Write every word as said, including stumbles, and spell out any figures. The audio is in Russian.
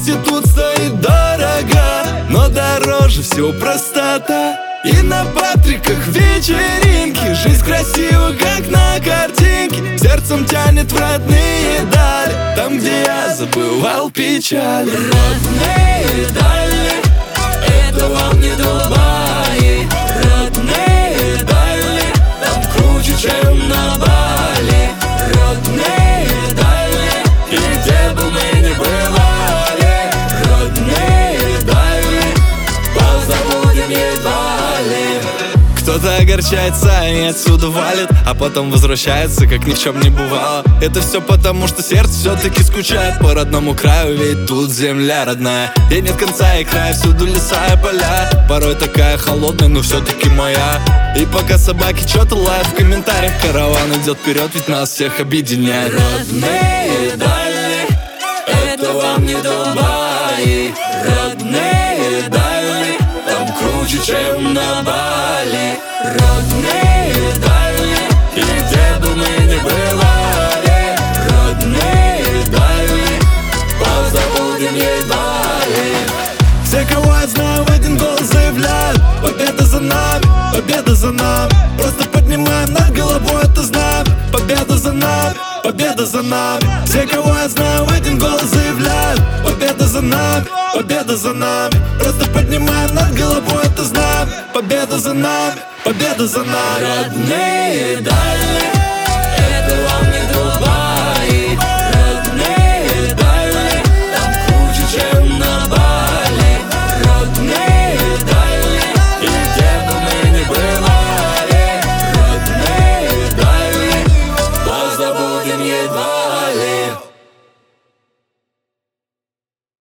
Счастье тут стоит дорого, но дороже все простота. И на Патриках вечеринки, жизнь красива, как на картинке. Сердцем тянет в родные дали, там, где я забывал печаль. Родные дали, это вам не Дубай. Родные дали, там круче, чем на Бали. Родные дали, и где бы мы ни бывали. Родные дали, позабудем едва ли. Кто-то огорчается и отсюда валит, а потом возвращается, как ни в чем не бывало. Это все потому, что сердце все-таки скучает по родному краю, ведь тут земля родная. И нет конца и края, всюду леса и поля. Порой такая холодная, но все-таки моя. И пока собаки что-то лают в комментариях, караван идет вперед, ведь нас всех объединяет. Родные дали, это вам не Дубай. Родные дали, там круче, чем на Бали. Родные дали, и где бы мы ни бывали. Родные дали, позабудем едва ли. Все, кого я знаю, в один голос заявляют: победа за нами, победа за нами. Просто поднимаем над головой это знамя. Победа за нами, победа за нами. Все, кого я знаю, в один голос заявляют: победа за нами, победа за нами. Просто поднимаем над головой это знамя. Победа за нами, победа за нами. Родные дали,